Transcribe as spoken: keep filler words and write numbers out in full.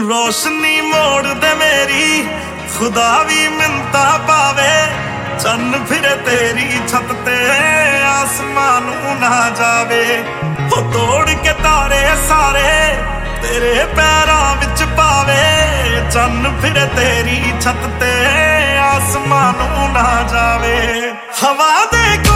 रोशनी मोड़ दे मेरी खुदा भी मिन्नता पावे। चन्न फिरे तेरी छत ते आसमान ना जावे। हो तोड़ के तारे सारे तेरे पैरां विच पावे। चन्न फिरे तेरी छत ते आसमान ना जावे। हवा दे